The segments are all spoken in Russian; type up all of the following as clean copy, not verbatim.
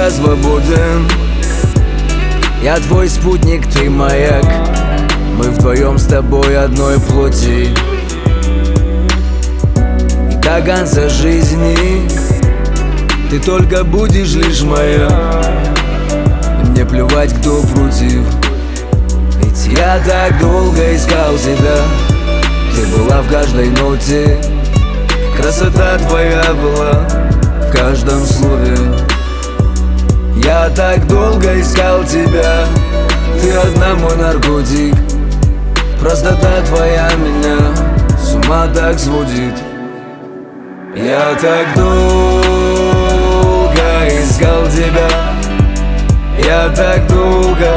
я свободен. Я твой спутник, ты маяк. Мы вдвоем с тобой одной плоти. И до конца жизни ты только будешь лишь моя. Мне плевать, кто против. Ведь я так долго искал тебя. Ты была в каждой ноте. Красота твоя была в каждом слове. Я так долго искал тебя. Ты одна мой наркотик. Простота твоя меня с ума так сводит. Я так долго искал тебя. Я так долго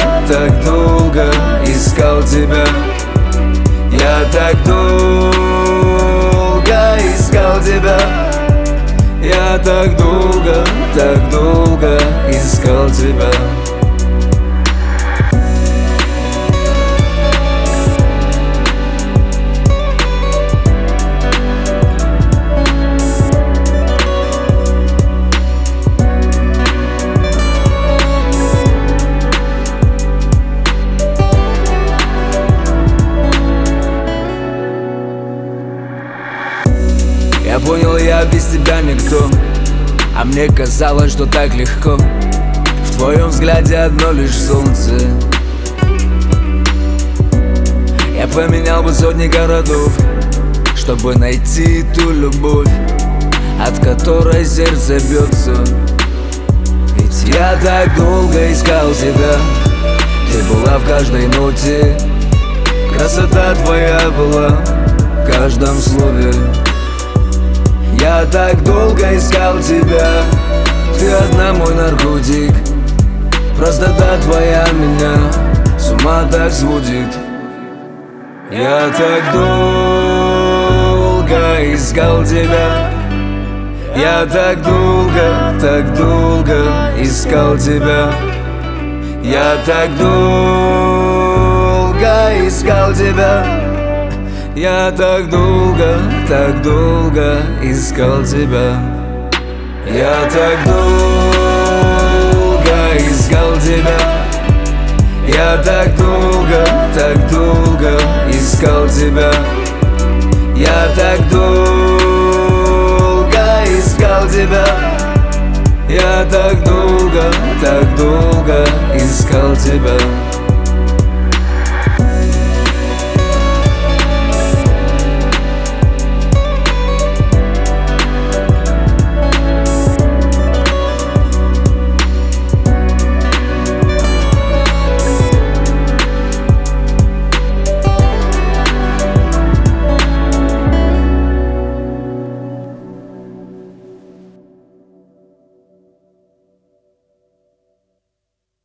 искал тебя. Я так долго искал тебя. Я так долго искал тебя. Я понял, я без тебя никто. А мне казалось, что так легко. В твоем взгляде одно лишь солнце. Я поменял бы сотни городов, чтобы найти ту любовь, от которой сердце бьется. Ведь я так долго искал тебя. Ты была в каждой ноте. Красота твоя была в каждом слове. Я так долго искал тебя. Ты одна мой наркотик. Простота твоя меня с ума так сводит. Я так долго искал тебя. Я так долго искал тебя. Я так долго искал тебя. Я так долго искал тебя. Я так долго искал тебя. Я так долго искал тебя. Я так долго искал тебя. Я так долго искал тебя.